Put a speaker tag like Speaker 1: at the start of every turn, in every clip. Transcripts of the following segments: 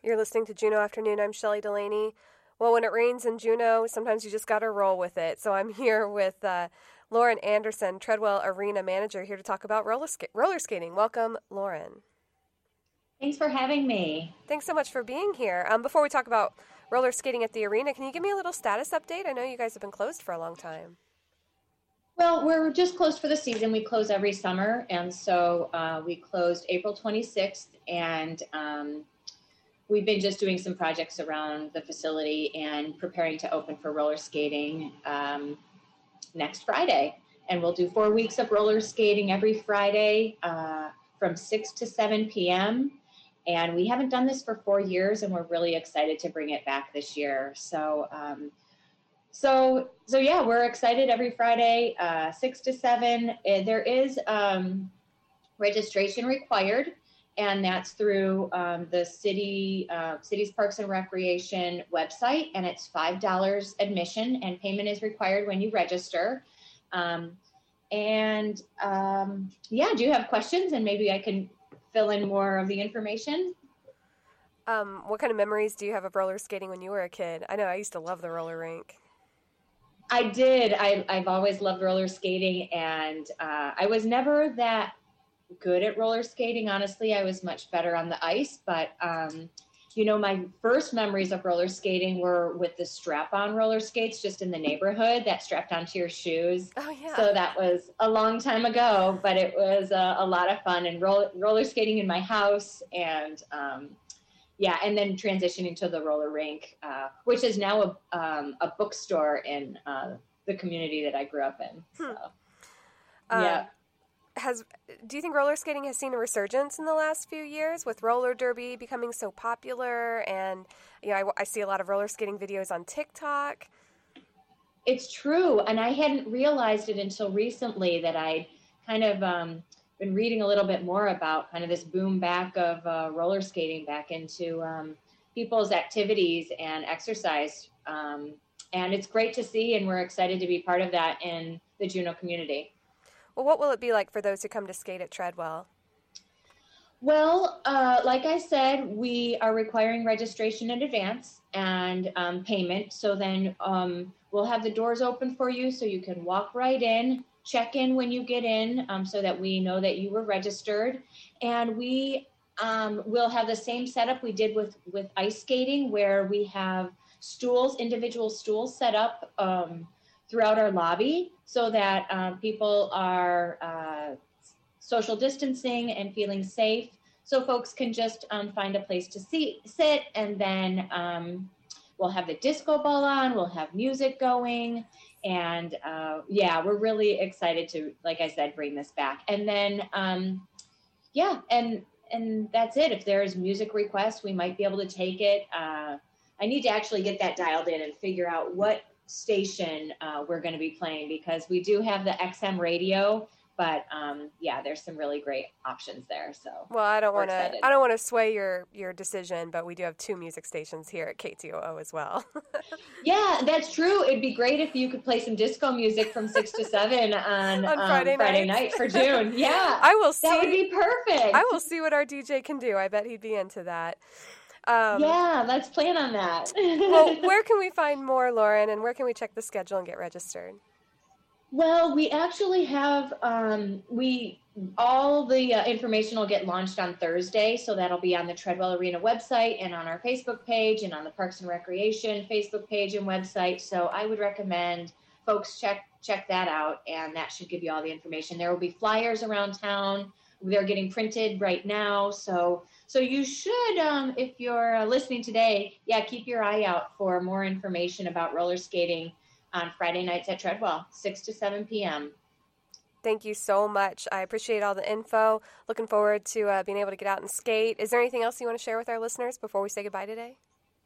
Speaker 1: You're listening to Juneau Afternoon. I'm Shelley Delaney. Well, when it rains in Juneau, sometimes you just got to roll with it. So I'm here with Lauren Anderson, Treadwell Arena Manager, here to talk about roller skating. Welcome, Lauren.
Speaker 2: Thanks for having me.
Speaker 1: Thanks so much for being here. Before we talk about roller skating at the arena, can you give me a little status update? I know you guys have been closed for a long time.
Speaker 2: Well, we're just closed for the season. We close every summer, and so we closed April 26th, and we've been just doing some projects around the facility and preparing to open for roller skating next Friday. And we'll do 4 weeks of roller skating every Friday from 6 to 7 p.m., and we haven't done this for 4 years, and we're really excited to bring it back this year. So yeah, we're excited every Friday, 6 to 7. There is registration required, and that's through the city's Parks and Recreation website, and it's $5 admission, and payment is required when you register. Yeah, do you have questions? And maybe I can fill in more of the information.
Speaker 1: What kind of memories do you have of roller skating when you were a kid? I know I used to love the roller rink.
Speaker 2: I did. I've always loved roller skating, and I was never that good at roller skating. Honestly, I was much better on the ice, but my first memories of roller skating were with the strap-on roller skates just in the neighborhood that strapped onto your shoes.
Speaker 1: Oh, yeah.
Speaker 2: So that was a long time ago, but it was a lot of fun, and roller skating in my house, and and then transitioning to the roller rink, which is now a bookstore in the community that I grew up in. So, yeah.
Speaker 1: Do you think roller skating has seen a resurgence in the last few years with roller derby becoming so popular? And I see a lot of roller skating videos on TikTok.
Speaker 2: It's true, and I hadn't realized it until recently that I'd kind of been reading a little bit more about kind of this boom back of roller skating back into people's activities and exercise. And it's great to see, and we're excited to be part of that in the Juneau community.
Speaker 1: Well, what will it be like for those who come to skate at Treadwell?
Speaker 2: Well, like I said, we are requiring registration in advance and payment. So then we'll have the doors open for you so you can walk right in, check in when you get in so that we know that you were registered. And we will have the same setup we did with ice skating, where we have individual stools set up throughout our lobby so that people are social distancing and feeling safe. So folks can just find a place to sit, and then we'll have the disco ball on, we'll have music going, and we're really excited to, like I said, bring this back. And then, and that's it. If there's music requests, we might be able to take it. I need to actually get that dialed in and figure out what station we're going to be playing, because we do have the XM radio, but there's some really great options there. So
Speaker 1: well, I don't want to sway your decision, but we do have 2 music stations here at KTOO as well.
Speaker 2: Yeah, that's true. It'd be great if you could play some disco music from 6 to 7 on Friday night for June. Yeah,
Speaker 1: I will see.
Speaker 2: That would be perfect.
Speaker 1: I will see what our DJ can do. I bet he'd be into that.
Speaker 2: Let's plan on that.
Speaker 1: Well, where can we find more, Lauren, and where can we check the schedule and get registered?
Speaker 2: Well, we actually have, all the information will get launched on Thursday, so that'll be on the Treadwell Arena website and on our Facebook page and on the Parks and Recreation Facebook page and website. So I would recommend folks check that out, and that should give you all the information. There will be flyers around town. They're getting printed right now, so you should, if you're listening today, keep your eye out for more information about roller skating on Friday nights at Treadwell, 6 to 7 p.m.
Speaker 1: Thank you so much. I appreciate all the info. Looking forward to being able to get out and skate. Is there anything else you want to share with our listeners before we say goodbye today?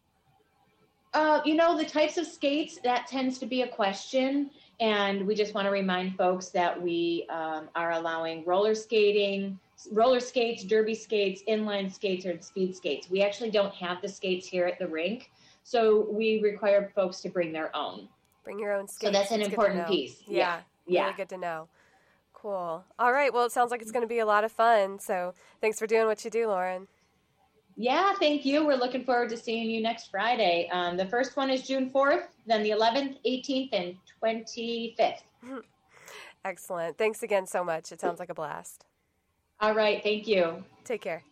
Speaker 2: The types of skates, that tends to be a question. And we just want to remind folks that we are allowing roller skates, derby skates, inline skates, or speed skates. We actually don't have the skates here at the rink, so we require folks to bring their own.
Speaker 1: Bring your own skates.
Speaker 2: So that's an important piece.
Speaker 1: Yeah. Really good to know. Cool. All right. Well, it sounds like it's going to be a lot of fun. So thanks for doing what you do, Lauren.
Speaker 2: Yeah, thank you. We're looking forward to seeing you next Friday. The first one is June 4th, then the 11th, 18th, and 25th.
Speaker 1: Excellent. Thanks again so much. It sounds like a blast.
Speaker 2: All right, thank you.
Speaker 1: Take care.